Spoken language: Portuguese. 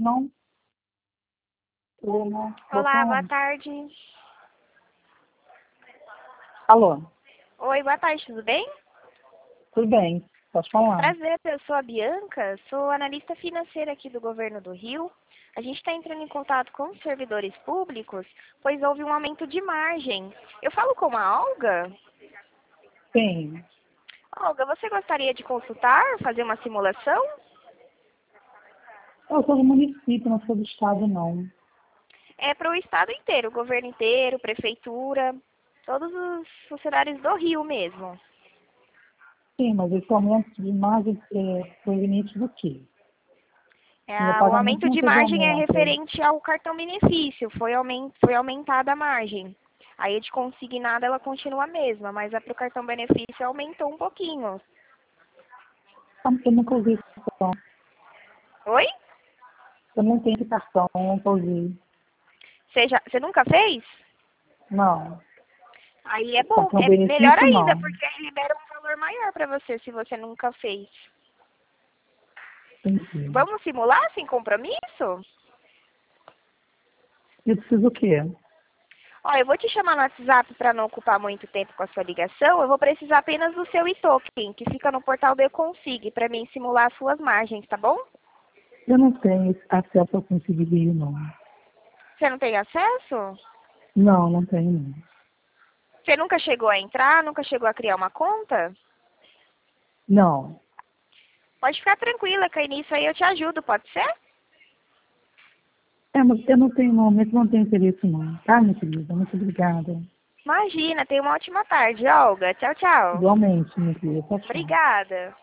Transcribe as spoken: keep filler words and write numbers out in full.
não? Eu não. Vou Olá, boa falar. tarde. Alô, Oi, boa tarde, tudo bem? tudo bem? Posso falar? Prazer, eu sou a Bianca, sou analista financeira aqui do Governo do Rio. A gente está entrando em contato com os servidores públicos, pois houve um aumento de margem. Eu falo com a Olga? Sim. Olga, você gostaria de consultar, fazer uma simulação? Eu sou do município, não sou do estado, não. É para o estado inteiro, o governo inteiro, prefeitura, todos os funcionários do Rio mesmo. Sim, mas esse aumento de margem é proveniente do quê? Meu É, o pagamento aumento não de teve margem é aumento. referente ao cartão benefício, foi, aument, foi aumentada a margem. Aí a de consignada ela continua a mesma, mas a para o cartão benefício aumentou um pouquinho. Ah, eu nunca usei esse cartão. Oi? Eu não tenho esse cartão, eu nunca usei. Você, já, você nunca fez? Não. Aí é bom, Cartão é melhor benefício, ainda, não. porque aí libera um valor maior para você se você nunca fez. Entendi. Vamos simular sem compromisso? Eu preciso o quê? Ó, eu vou te chamar no WhatsApp para não ocupar muito tempo com a sua ligação. Eu vou precisar apenas do seu e-token, que fica no portal do Econsig, para mim simular as suas margens, tá bom? Eu não tenho acesso ao Conselho Rio, não. Você não tem acesso? Não, não tenho, não. Você nunca chegou a entrar? Nunca chegou a criar uma conta? Não. Pode ficar tranquila, que nisso aí eu te ajudo, pode ser? É, mas eu não tenho, não, mas não tenho interesse, não. Tá, minha querida? Muito obrigada. Imagina, tenha uma ótima tarde, Olga. Tchau, tchau. Igualmente, minha querida. Tchau, tchau. Obrigada.